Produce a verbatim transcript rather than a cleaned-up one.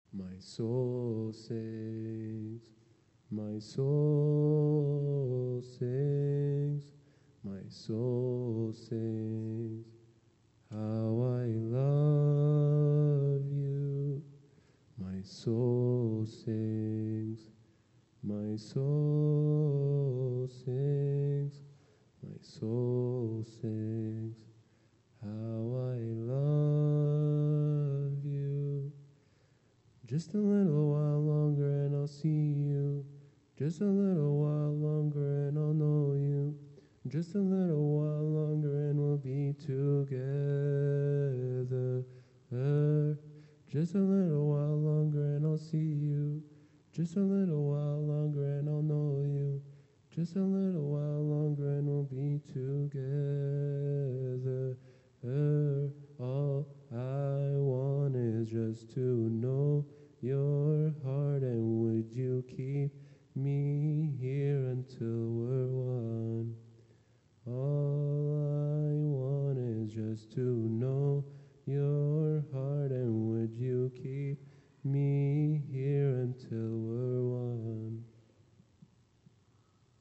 My soul sings, my soul sings, my soul sings, how I love you. My soul sings, my soul sings, my soul sings, how I love you. Just a little while longer and I'll see you. Just a little while longer and I'll know you. Just a little while longer and we'll be together. Just a little while longer and I'll see you. Just a little while longer and I'll know you. Just a little while longer and we'll be together. All I want is just to know your heart, and would you keep me here until we're one? All I want is just to know your heart, and would you keep me here until we're one?